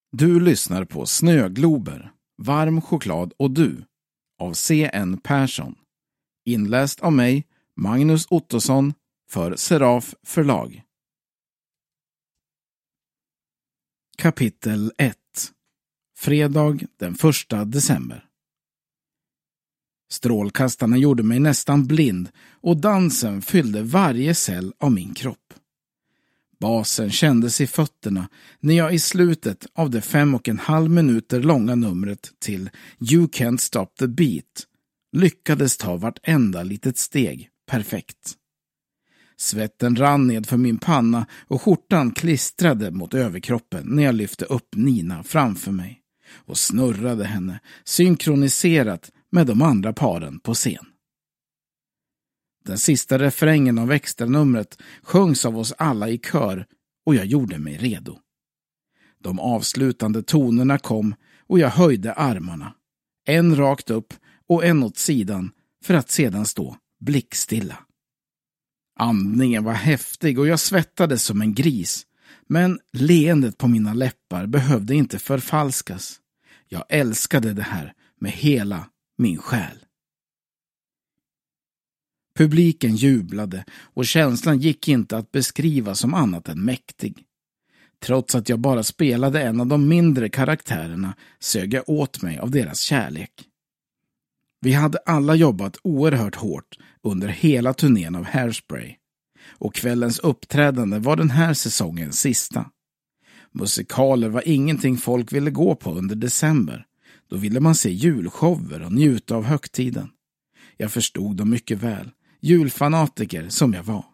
Du lyssnar på Snöglober, varm choklad och du av C.N. Persson. Inläst av mig, Magnus Ottosson, för Seraf förlag. Kapitel 1. Fredag den 1 december. Strålkastarna gjorde mig nästan blind och dansen fyllde varje cell av min kropp. Basen kändes i fötterna när jag i slutet av det 5,5 minuter långa numret till You Can't Stop the Beat lyckades ta vartenda litet steg perfekt. Svetten rann ned för min panna och skjortan klistrade mot överkroppen när jag lyfte upp Nina framför mig och snurrade henne synkroniserat med de andra paren på scen. Den sista refrängen av extranumret sjöngs av oss alla i kör och jag gjorde mig redo. De avslutande tonerna kom och jag höjde armarna, en rakt upp och en åt sidan för att sedan stå blickstilla. Andningen var häftig och jag svettades som en gris, men leendet på mina läppar behövde inte förfalskas. Jag älskade det här med hela min själ. Publiken jublade och känslan gick inte att beskriva som annat än mäktig. Trots att jag bara spelade en av de mindre karaktärerna sög jag åt mig av deras kärlek. Vi hade alla jobbat oerhört hårt under hela turnén av Hairspray. Och kvällens uppträdande var den här säsongens sista. Musikaler var ingenting folk ville gå på under december. Då ville man se julshower och njuta av högtiden. Jag förstod dem mycket väl. Julfanatiker som jag var.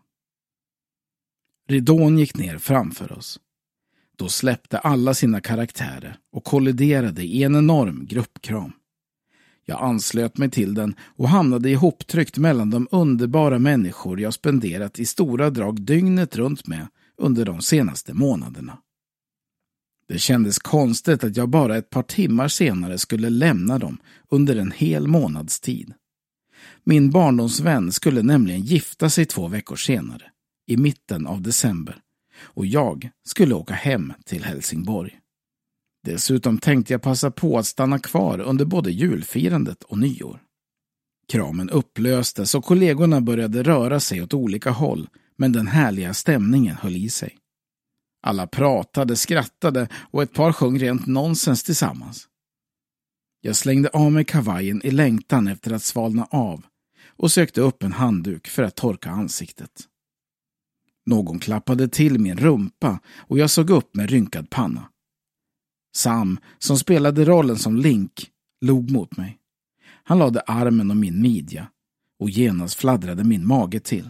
Ridån gick ner framför oss. Då släppte alla sina karaktärer och kolliderade i en enorm gruppkram. Jag anslöt mig till den och hamnade ihoptryckt mellan de underbara människor jag spenderat i stora drag dygnet runt med under de senaste månaderna. Det kändes konstigt att jag bara ett par timmar senare skulle lämna dem under en hel månads tid. Min barndomsvän skulle nämligen gifta sig 2 veckor senare, i mitten av december, och jag skulle åka hem till Helsingborg. Dessutom tänkte jag passa på att stanna kvar under både julfirandet och nyår. Kramen upplöstes och kollegorna började röra sig åt olika håll, men den härliga stämningen höll i sig. Alla pratade, skrattade och ett par sjöng rent nonsens tillsammans. Jag slängde av mig kavajen i längtan efter att svalna av och sökte upp en handduk för att torka ansiktet. Någon klappade till min rumpa och jag såg upp med rynkad panna. Sam, som spelade rollen som Link, log mot mig. Han lade armen om min midja och genast fladdrade min mage till.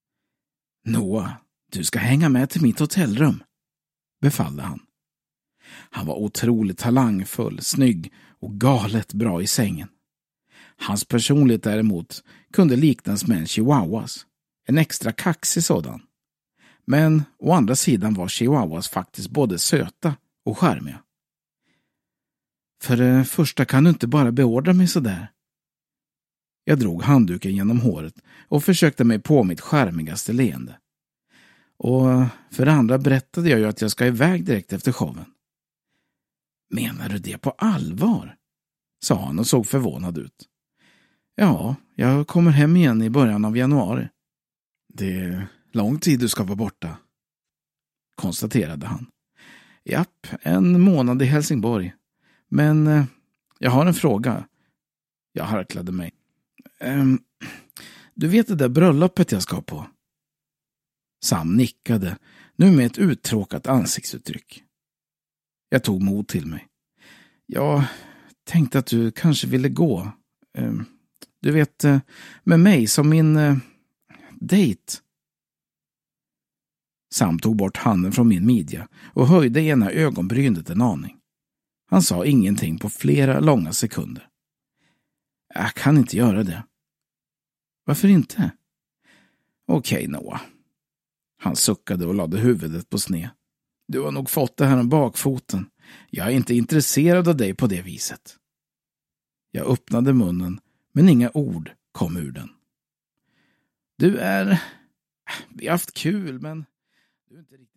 Noah, du ska hänga med till mitt hotellrum, befallde han. Han var otroligt talangfull, snygg och galet bra i sängen. Hans personlighet däremot kunde liknas med en chihuahuas, en extra kaxig sådan. Men å andra sidan var chihuahuas faktiskt både söta och charmiga. För det första kan du inte bara beordra mig så där. Jag drog handduken genom håret och försökte mig på mitt charmigaste leende. Och för det andra berättade jag ju att jag ska iväg direkt efter showen. Menar du det på allvar? Sa han och såg förvånad ut. Ja, jag kommer hem igen i början av januari. Det är lång tid du ska vara borta, konstaterade han. Japp, 1 månad i Helsingborg. Men jag har en fråga. Jag harklade mig. Du vet det där bröllopet jag ska på? Sam nickade, nu med ett uttråkat ansiktsuttryck. Jag tog mod till mig. Jag tänkte att du kanske ville gå. Du vet, med mig som min dejt. Sam tog bort handen från min midja och höjde ena ögonbrynet en aning. Han sa ingenting på flera långa sekunder. Jag kan inte göra det. Varför inte? Okej, Noah. Han suckade och lade huvudet på sned. Du har nog fått det här om bakfoten. Jag är inte intresserad av dig på det viset. Jag öppnade munnen, men inga ord kom ur den. Vi har haft kul, men du är inte riktigt